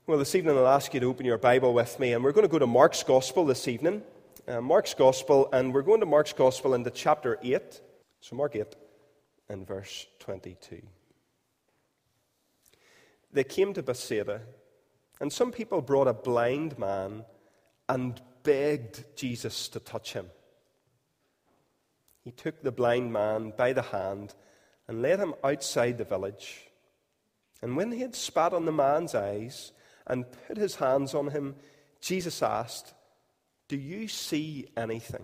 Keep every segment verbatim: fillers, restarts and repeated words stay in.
Well, this evening I'll ask you to open your Bible with me, and we're going to go to Mark's Gospel this evening. Uh, Mark's Gospel, and we're going to Mark's Gospel into chapter eight. So Mark eight and verse twenty-two. They came to Bethsaida, and some people brought a blind man and begged Jesus to touch him. He took the blind man by the hand and led him outside the village. And when he had spat on the man's eyes and put his hands on him, Jesus asked, "Do you see anything?"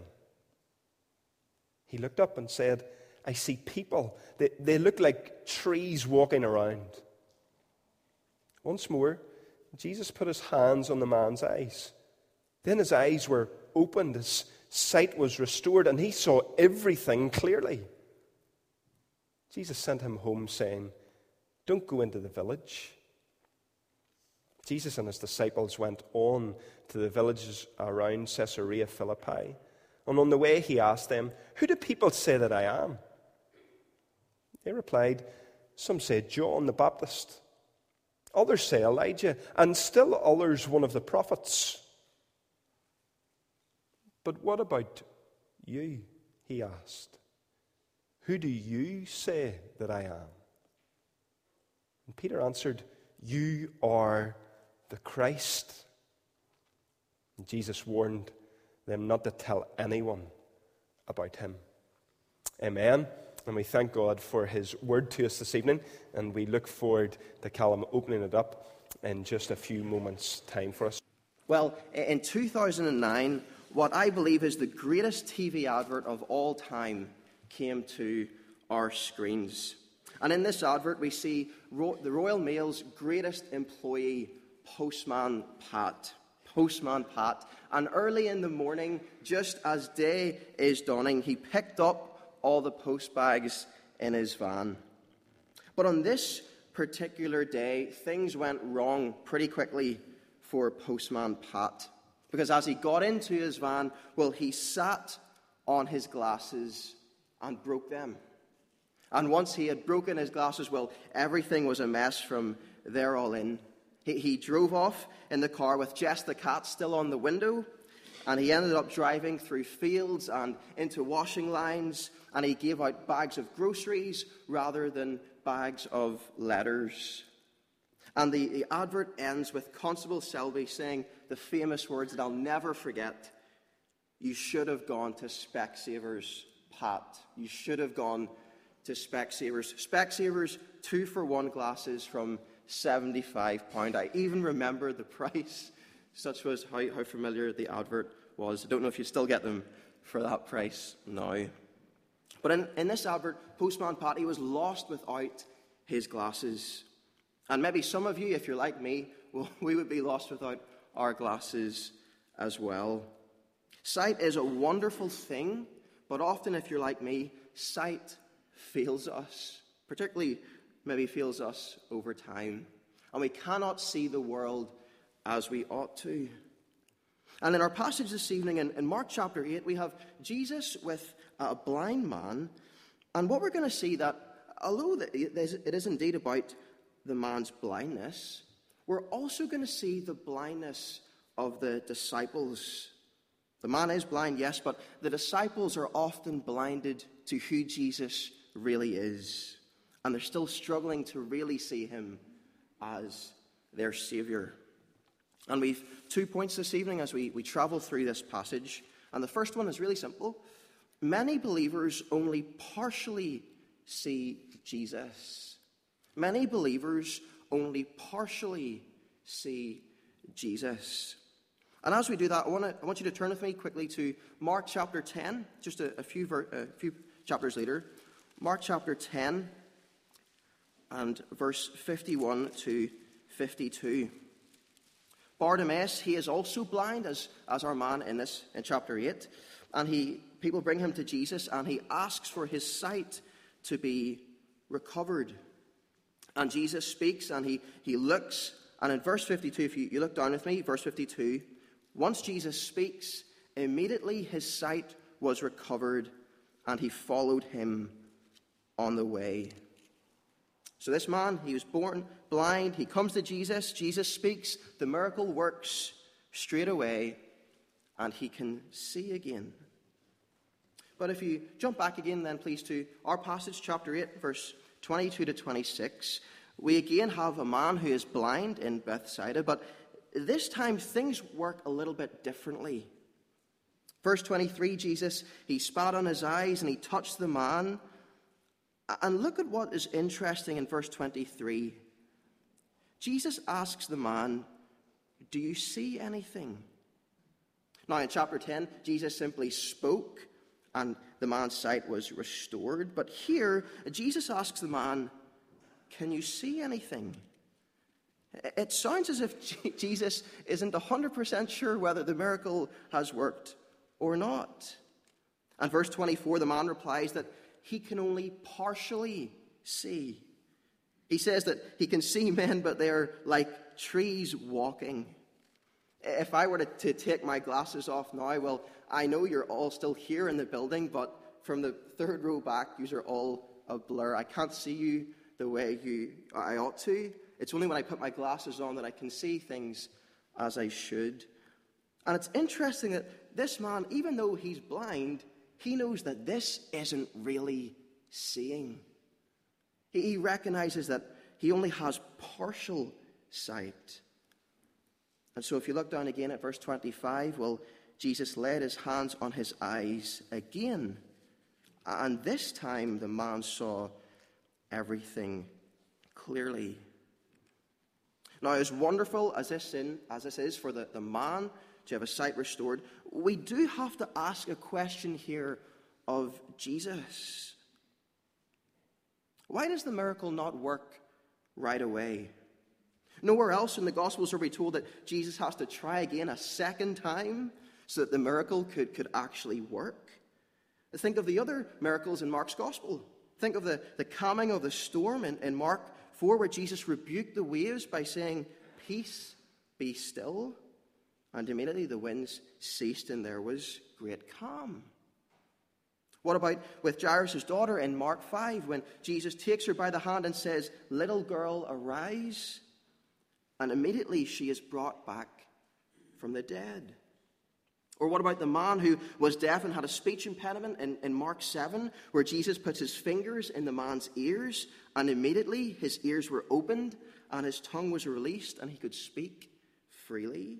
He looked up and said, "I see people. They, they look like trees walking around." Once more, Jesus put his hands on the man's eyes. Then his eyes were opened, his sight was restored, and he saw everything clearly. Jesus sent him home, saying, "Don't go into the village." Jesus and his disciples went on to the villages around Caesarea Philippi. And on the way he asked them, "Who do people say that I am?" They replied, "Some say John the Baptist. Others say Elijah, and still others one of the prophets." "But what about you?" he asked. "Who do you say that I am?" And Peter answered, "You are the Christ." And Jesus warned them not to tell anyone about him. Amen. And we thank God for his word to us this evening, and we look forward to Callum opening it up in just a few moments' time for us. Well, in two thousand nine, what I believe is the greatest T V advert of all time came to our screens. And in this advert, we see Ro- the Royal Mail's greatest employee, Postman Pat. Postman Pat. And early in the morning, just as day is dawning, he picked up all the post bags in his van. But on this particular day, things went wrong pretty quickly for Postman Pat. Because as he got into his van, well, he sat on his glasses and broke them. And once he had broken his glasses, well, everything was a mess from there all in. He, he drove off in the car with Jess the cat still on the window, and he ended up driving through fields and into washing lines, and he gave out bags of groceries rather than bags of letters. And the, the advert ends with Constable Selby saying the famous words that I'll never forget: "You should have gone to Specsavers, Pat. You should have gone to Specsavers." Specsavers two-for-one glasses from seventy-five pounds. I even remember the price. Such was how, how familiar the advert was. I don't know if you still get them for that price now. But in, in this advert, Postman Pat, he was lost without his glasses. And maybe some of you, if you're like me, well, we would be lost without our glasses as well. Sight is a wonderful thing, but often, if you're like me, sight fails us, particularly maybe fails us over time. And we cannot see the world as we ought to. And in our passage this evening, in, in Mark chapter eight, we have Jesus with a blind man. And what we're going to see that, although it is indeed about the man's blindness, we're also going to see the blindness of the disciples. The man is blind, yes, but the disciples are often blinded to who Jesus really is. And they're still struggling to really see him as their Savior. And we've two points this evening as we, we travel through this passage. And the first one is really simple. Many believers only partially see Jesus. Many believers only partially see Jesus. And as we do that, I want, to, I want you to turn with me quickly to Mark chapter ten, just a, a, few, ver, a few chapters later. Mark chapter ten and verse fifty-one to fifty-two. Bartimaeus, he is also blind, as, as our man in this in chapter eight. And he people bring him to Jesus, and he asks for his sight to be recovered. And Jesus speaks, and he, he looks, and in verse fifty-two, if you, you look down with me, verse fifty-two, once Jesus speaks, immediately his sight was recovered, and he followed him on the way. So this man, he was born blind. He comes to Jesus. Jesus speaks. The miracle works straight away, and he can see again. But if you jump back again then, please, to our passage, chapter eight, verse twenty-two to twenty-six, we again have a man who is blind in Bethsaida, but this time things work a little bit differently. Verse twenty-three, Jesus, he spat on his eyes and he touched the man. And look at what is interesting in verse twenty-three. Jesus asks the man, "Do you see anything?" Now in chapter ten, Jesus simply spoke and the man's sight was restored. But here, Jesus asks the man, "Can you see anything?" It sounds as if Jesus isn't one hundred percent sure whether the miracle has worked or not. And verse twenty-four, the man replies that he can only partially see. He says that he can see men, but they're like trees walking. If I were to, to take my glasses off now, well, I know you're all still here in the building, but from the third row back, you are all a blur. I can't see you the way you I ought to. It's only when I put my glasses on that I can see things as I should. And it's interesting that this man, even though he's blind, he knows that this isn't really seeing. He, he recognizes that he only has partial sight. And so if you look down again at verse twenty-five, well, Jesus laid his hands on his eyes again. And this time the man saw everything clearly. Now, as wonderful as this, in, as this is for the, the man to have his sight restored, we do have to ask a question here of Jesus. Why does the miracle not work right away? Nowhere else in the Gospels are we told that Jesus has to try again a second time so that the miracle could, could actually work. Think of the other miracles in Mark's Gospel. Think of the, the calming of the storm in, in Mark four, where Jesus rebuked the waves by saying, "Peace, be still." And immediately the winds ceased and there was great calm. What about with Jairus' daughter in Mark five, when Jesus takes her by the hand and says, "Little girl, arise." And immediately she is brought back from the dead. Or what about the man who was deaf and had a speech impediment in, in Mark seven, where Jesus puts his fingers in the man's ears, and immediately his ears were opened and his tongue was released and he could speak freely?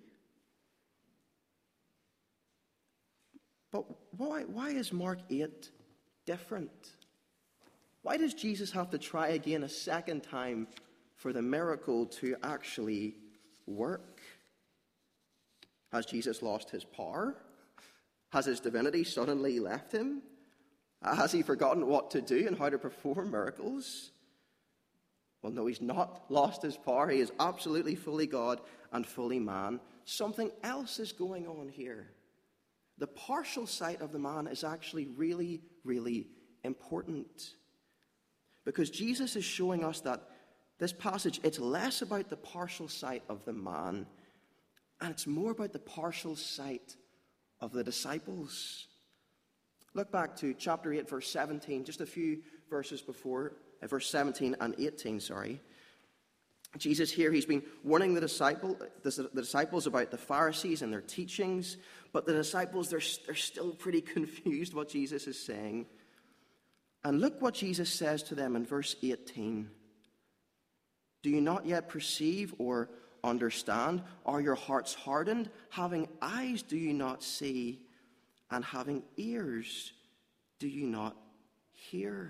But why, why is Mark eight different? Why does Jesus have to try again a second time for the miracle to actually work? Has Jesus lost his power? Has his divinity suddenly left him? Has he forgotten what to do and how to perform miracles? Well, no, he's not lost his power. He is absolutely fully God and fully man. Something else is going on here. The partial sight of the man is actually really, really important. Because Jesus is showing us that this passage, it's less about the partial sight of the man, and it's more about the partial sight of the disciples. Look back to chapter eight, verse seventeen, just a few verses before, uh, verse seventeen and eighteen, sorry. Jesus here, he's been warning the, disciple, the, the disciples about the Pharisees and their teachings, but the disciples, they're, they're still pretty confused what Jesus is saying. And look what Jesus says to them in verse eighteen. "Do you not yet perceive or understand? Are your hearts hardened? Having eyes, do you not see? And having ears, do you not hear?"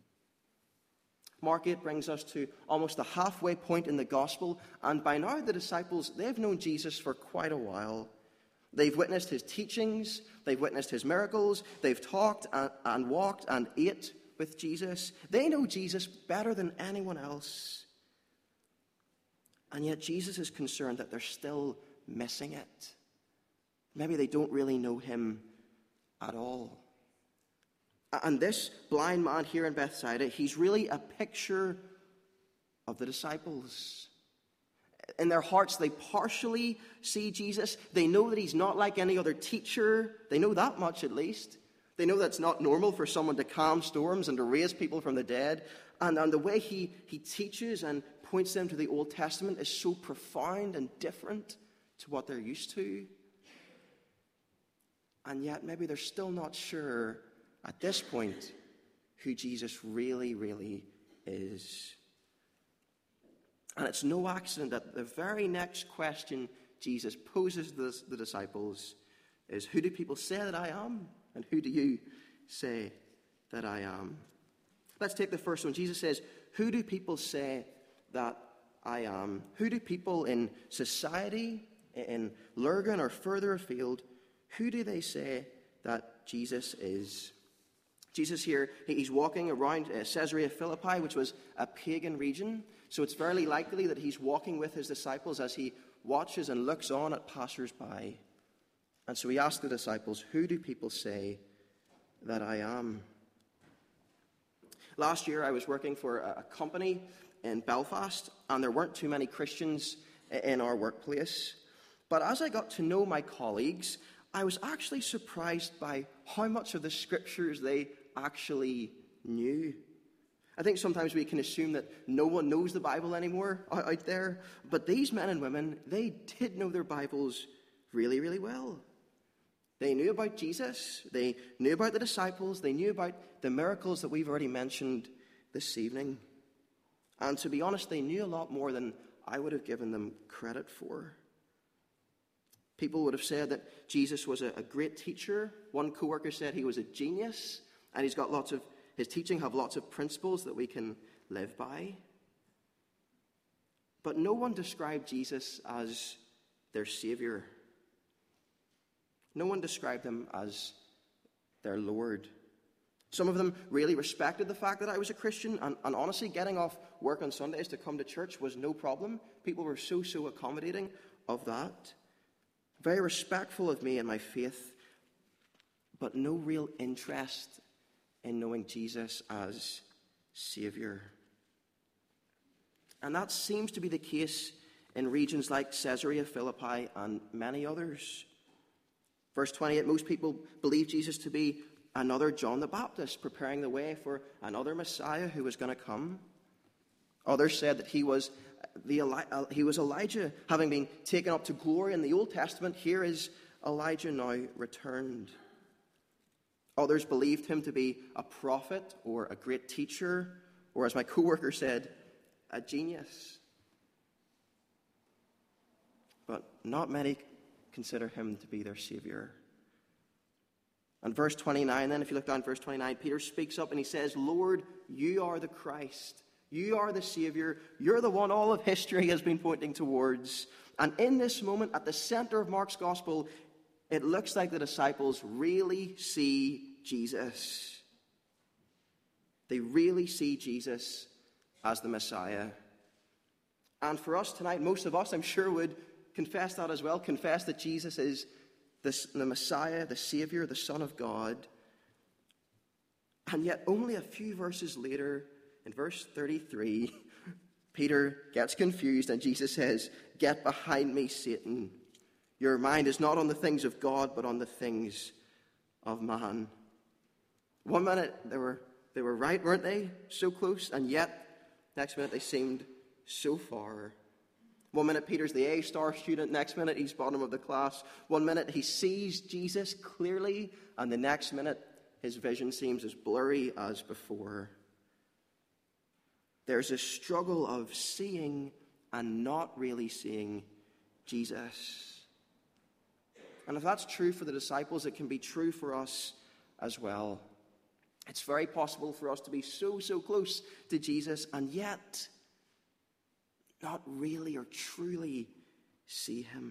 Mark eight brings us to almost the halfway point in the gospel, and by now the disciples, they've known Jesus for quite a while. They've witnessed his teachings, they've witnessed his miracles, they've talked and, and walked and ate with Jesus. They know Jesus better than anyone else. And yet Jesus is concerned that they're still missing it. Maybe they don't really know him at all. And this blind man here in Bethsaida, he's really a picture of the disciples. In their hearts, they partially see Jesus. They know that he's not like any other teacher. They know that much at least. They know that's not normal for someone to calm storms and to raise people from the dead. And, and the way he, he teaches and points them to the Old Testament is so profound and different to what they're used to. And yet maybe they're still not sure at this point who Jesus really, really is. And it's no accident that the very next question Jesus poses to the disciples is, who do people say that I am? And who do you say that I am? Let's take the first one. Jesus says, who do people say that I am? Who do people in society, in Lurgan or further afield, who do they say that Jesus is? Jesus here, he's walking around Caesarea Philippi, which was a pagan region. So it's very likely that he's walking with his disciples as he watches and looks on at passers-by. And so he asked the disciples, who do people say that I am? Last year I was working for a company in Belfast, and there weren't too many Christians in our workplace. But as I got to know my colleagues, I was actually surprised by how much of the scriptures they actually knew. I think sometimes we can assume that no one knows the Bible anymore out there, but these men and women, they did know their Bibles really, really well. They knew about Jesus, they knew about the disciples, they knew about the miracles that we've already mentioned this evening. And to be honest, they knew a lot more than I would have given them credit for. People would have said that Jesus was a, a great teacher. One co-worker said he was a genius, and he's got lots of, his teaching have lots of principles that we can live by. But no one described Jesus as their Savior. No one described him as their Lord. Some of them really respected the fact that I was a Christian, and, and honestly, getting off work on Sundays to come to church was no problem. People were so, so accommodating of that. Very respectful of me and my faith, but no real interest in knowing Jesus as Savior. And that seems to be the case in regions like Caesarea Philippi and many others. Verse twenty-eight, most people believe Jesus to be another John the Baptist, preparing the way for another Messiah who was going to come. Others said that he was the he was Elijah, having been taken up to glory in the Old Testament. Here is Elijah now returned. Others believed him to be a prophet or a great teacher, or as my co-worker said, a genius. But not many consider him to be their Savior. And verse twenty-nine, then, if you look down at verse twenty-nine, Peter speaks up and he says, Lord, you are the Christ. You are the Savior. You're the one all of history has been pointing towards. And in this moment, at the center of Mark's gospel, it looks like the disciples really see Jesus. They really see Jesus as the Messiah. And for us tonight, most of us, I'm sure, would confess that as well. Confess that Jesus is the, the Messiah, the Savior, the Son of God. And yet only a few verses later, in verse thirty-three, Peter gets confused and Jesus says, "Get behind me, Satan. Your mind is not on the things of God, but on the things of man." One minute they were they were right, weren't they? So close, and yet next minute they seemed so far. One minute Peter's the A-star student, next minute he's bottom of the class. One minute he sees Jesus clearly, and the next minute his vision seems as blurry as before. There's a struggle of seeing and not really seeing Jesus. And if that's true for the disciples, it can be true for us as well. It's very possible for us to be so, so close to Jesus and yet not really or truly see him.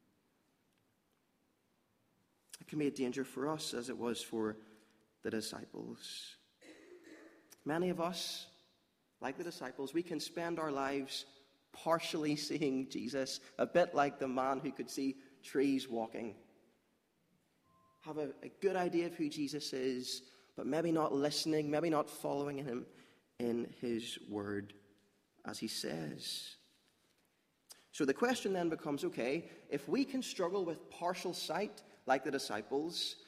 It can be a danger for us as it was for the disciples. Many of us, like the disciples, we can spend our lives partially seeing Jesus, a bit like the man who could see trees walking. Have a, a good idea of who Jesus is, but maybe not listening, maybe not following him in his word as he says. So the question then becomes, okay, if we can struggle with partial sight like the disciples,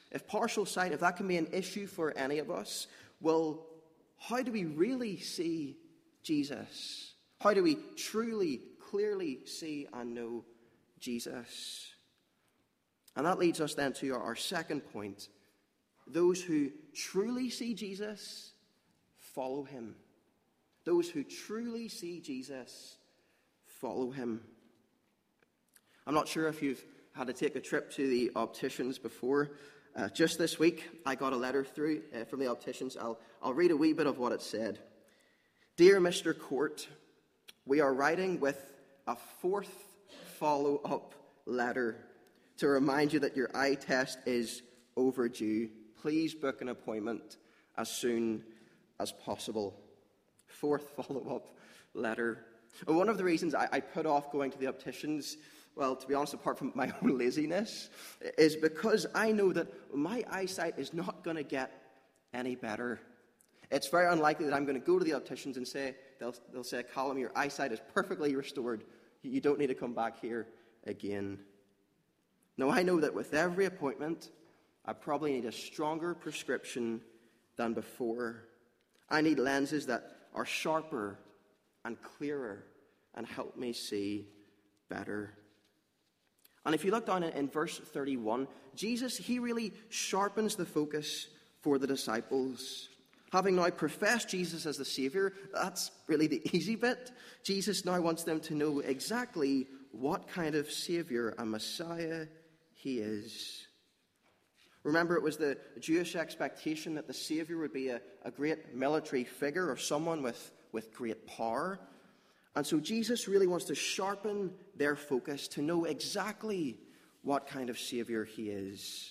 if partial sight, if that can be an issue for any of us, well, how do we really see Jesus? How do we truly, clearly see and know Jesus? And that leads us then to our, our second point. Those who truly see Jesus, follow him. Those who truly see Jesus, follow him. I'm not sure if you've had to take a trip to the opticians before. Uh, just this week, I got a letter through uh, from the opticians. I'll, I'll read a wee bit of what it said. Dear Mister Court, we are writing with a fourth follow-up letter to remind you that your eye test is overdue. Please book an appointment as soon as possible. Fourth follow-up letter. And one of the reasons I, I put off going to the opticians, well, to be honest, apart from my own laziness, is because I know that my eyesight is not going to get any better. It's very unlikely that I'm going to go to the opticians and say, they'll, they'll say, Callum, your eyesight is perfectly restored. You don't need to come back here again. No, I know that with every appointment, I probably need a stronger prescription than before. I need lenses that are sharper and clearer and help me see better. And if you look down in, in verse thirty-one, Jesus, he really sharpens the focus for the disciples. Having now professed Jesus as the Savior, that's really the easy bit. Jesus now wants them to know exactly what kind of Savior and Messiah he is. Remember, it was the Jewish expectation that the Savior would be a, a great military figure or someone with, with great power. And so Jesus really wants to sharpen their focus to know exactly what kind of Savior he is.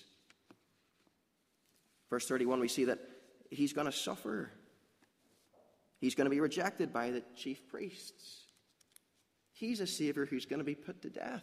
Verse thirty-one, we see that he's going to suffer. He's going to be rejected by the chief priests. He's a Savior who's going to be put to death.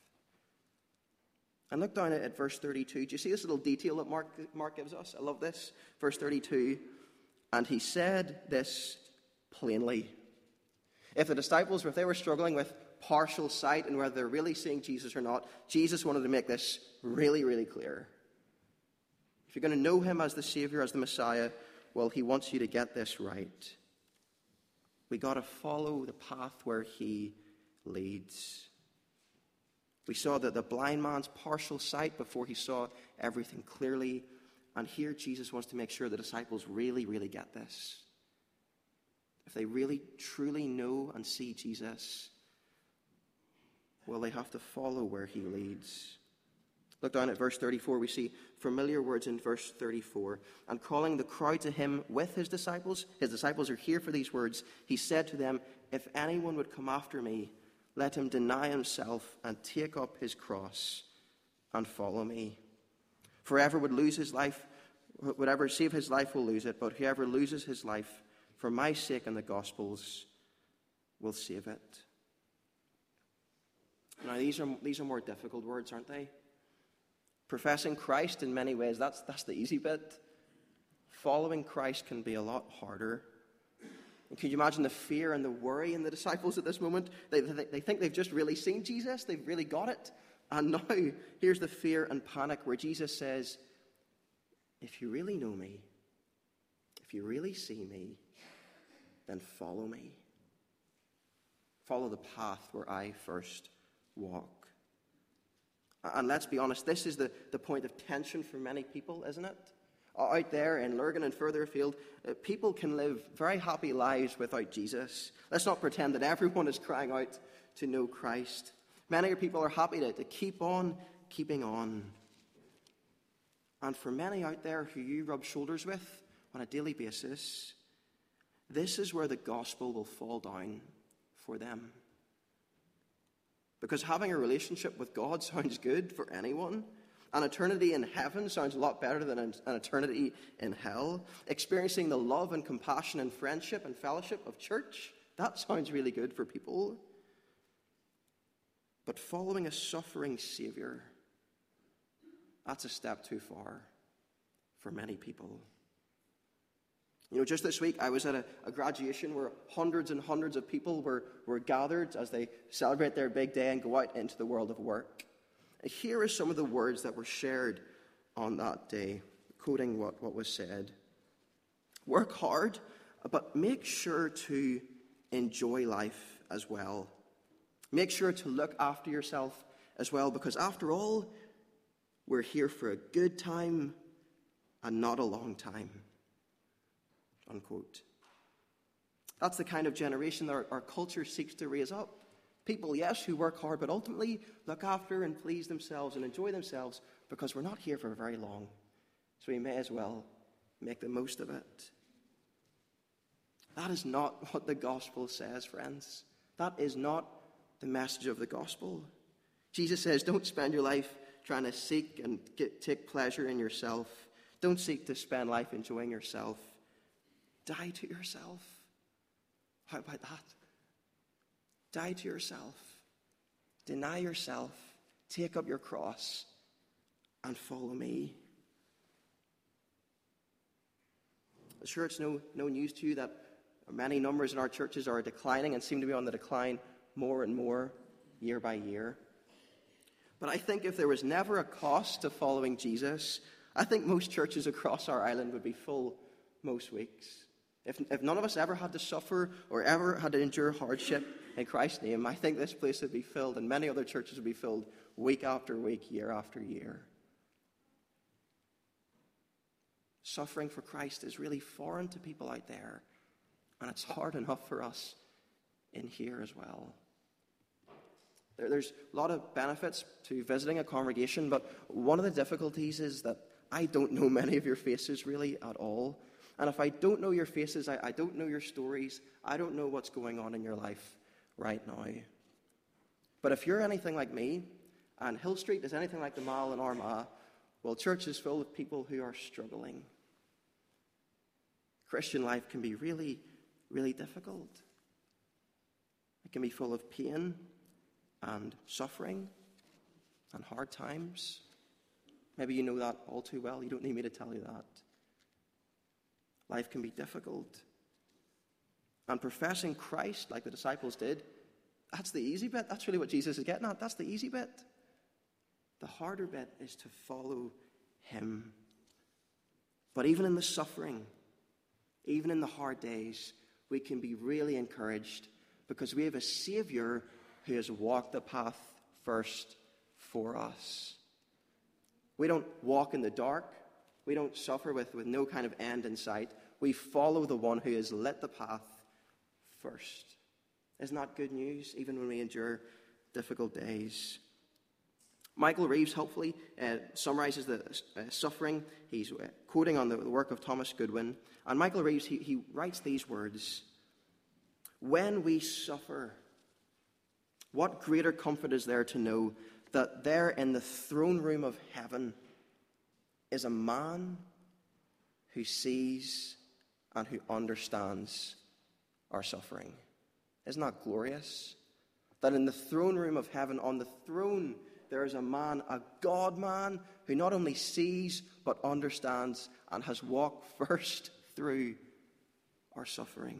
And look down at, at verse thirty-two. Do you see this little detail that Mark, Mark gives us? I love this. Verse thirty-two. And he said this plainly. If the disciples, if they were struggling with partial sight and whether they're really seeing Jesus or not, Jesus wanted to make this really, really clear. If you're going to know him as the Savior, as the Messiah, well, he wants you to get this right. We got to follow the path where he leads. We saw that the blind man's partial sight before he saw everything clearly. And here Jesus wants to make sure the disciples really, really get this. If they really, truly know and see Jesus, well, they have to follow where he leads. Look down at verse thirty-four. We see familiar words in verse thirty-four. And calling the crowd to him with his disciples, his disciples are here for these words, he said to them, if anyone would come after me, let him deny himself and take up his cross and follow me. For whoever would lose his life, whatever save his life will lose it, but whoever loses his life for my sake and the gospel's will save it. Now, these are, these are more difficult words, aren't they? Professing Christ in many ways, that's, that's the easy bit. Following Christ can be a lot harder. And can you imagine the fear and the worry in the disciples at this moment? They, they, they think they've just really seen Jesus. They've really got it. And now, here's the fear and panic where Jesus says, if you really know me, if you really see me, then follow me. Follow the path where I first walk. And let's be honest, this is the, the point of tension for many people, isn't it? Out there in Lurgan and further afield, uh, people can live very happy lives without Jesus. Let's not pretend that everyone is crying out to know Christ. Many people are happy to, to keep on keeping on. And for many out there who you rub shoulders with on a daily basis, this is where the gospel will fall down for them. Because having a relationship with God sounds good for anyone. An eternity in heaven sounds a lot better than an eternity in hell. Experiencing the love and compassion and friendship and fellowship of church, that sounds really good for people. But following a suffering Savior, that's a step too far for many people. You know, just this week, I was at a, a graduation where hundreds and hundreds of people were, were gathered as they celebrate their big day and go out into the world of work. And here are some of the words that were shared on that day, quoting what, what was said. Work hard, but make sure to enjoy life as well. Make sure to look after yourself as well, because after all, we're here for a good time and not a long time. Unquote. That's the kind of generation that our, our culture seeks to raise up. People, yes, who work hard, but ultimately look after and please themselves and enjoy themselves, because we're not here for very long. So we may as well make the most of it. That is not what the gospel says, friends. That is not the message of the gospel. Jesus says, don't spend your life trying to seek and get, take pleasure in yourself. Don't seek to spend life enjoying yourself. Die to yourself. How about that? Die to yourself. Deny yourself. Take up your cross and follow me. I'm sure it's no, no news to you that many numbers in our churches are declining and seem to be on the decline more and more year by year. But I think if there was never a cost to following Jesus, I think most churches across our island would be full most weeks. If, if none of us ever had to suffer or ever had to endure hardship in Christ's name, I think this place would be filled, and many other churches would be filled week after week, year after year. Suffering for Christ is really foreign to people out there, and it's hard enough for us in here as well. There, there's a lot of benefits to visiting a congregation, but one of the difficulties is that I don't know many of your faces really at all. And if I don't know your faces, I, I don't know your stories, I don't know what's going on in your life right now. But if you're anything like me, and Hill Street is anything like the Mall in Armagh, well, church is full of people who are struggling. Christian life can be really, really difficult. It can be full of pain and suffering and hard times. Maybe you know that all too well. You don't need me to tell you that. Life can be difficult. And professing Christ, like the disciples did, that's the easy bit. That's really what Jesus is getting at. That's the easy bit. The harder bit is to follow him. But even in the suffering, even in the hard days, we can be really encouraged because we have a Savior who has walked the path first for us. We don't walk in the dark. We don't suffer with, with no kind of end in sight. We follow the one who has lit the path first. Isn't that good news, even when we endure difficult days? Michael Reeves helpfully uh, summarizes the uh, suffering. He's uh, quoting on the, the work of Thomas Goodwin. And Michael Reeves, he, he writes these words: when we suffer, what greater comfort is there to know that there in the throne room of heaven is a man who sees and who understands our suffering. Isn't that glorious? That in the throne room of heaven, on the throne, there is a man, a God-man, who not only sees but understands and has walked first through our suffering.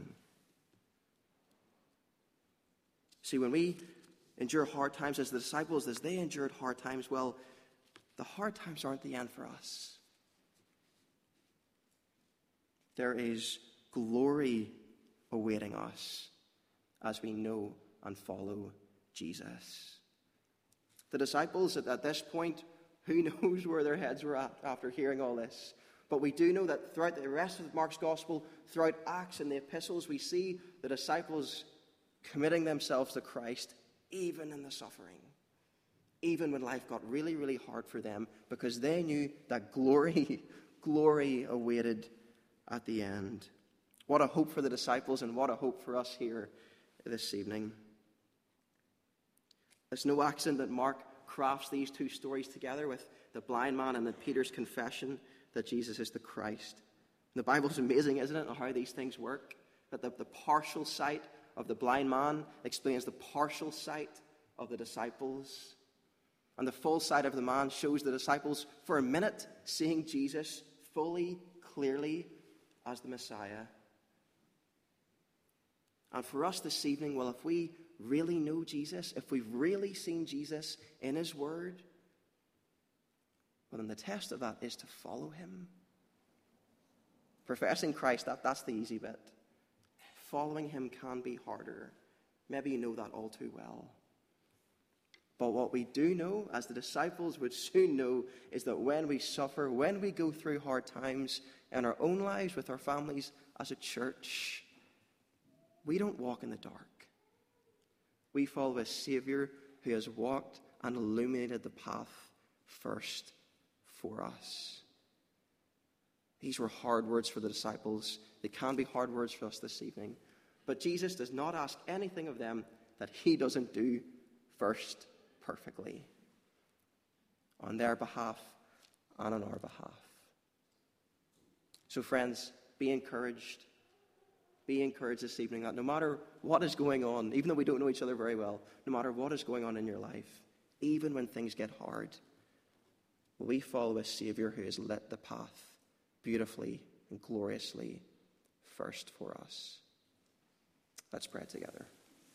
See, when we endure hard times as the disciples, as they endured hard times, well, the hard times aren't the end for us. There is glory awaiting us as we know and follow Jesus. The disciples at this point, who knows where their heads were at after hearing all this? But we do know that throughout the rest of Mark's gospel, throughout Acts and the epistles, we see the disciples committing themselves to Christ even in the suffering. Even when life got really, really hard for them, because they knew that glory, glory awaited at the end. What a hope for the disciples, and what a hope for us here this evening. It's no accident that Mark crafts these two stories together with the blind man and then Peter's confession that Jesus is the Christ. And the Bible's amazing, isn't it, on how these things work? That the, the partial sight of the blind man explains the partial sight of the disciples. And the full sight of the man shows the disciples for a minute seeing Jesus fully, clearly as the Messiah. And for us this evening, well, if we really know Jesus, if we've really seen Jesus in his word, Well, then the test of that is to follow him. Professing Christ, that, that's the easy bit. Following him can be harder. Maybe you know that all too well. But what we do know, as the disciples would soon know, is that when we suffer, when we go through hard times in our own lives, with our families, as a church, we don't walk in the dark. We follow a Savior who has walked and illuminated the path first for us. These were hard words for the disciples. They can be hard words for us this evening. But Jesus does not ask anything of them that he doesn't do first perfectly, on their behalf and on our behalf. So friends, be encouraged. Be encouraged this evening that no matter what is going on, even though we don't know each other very well, no matter what is going on in your life, even when things get hard, we follow a Savior who has lit the path beautifully and gloriously first for us. Let's pray together.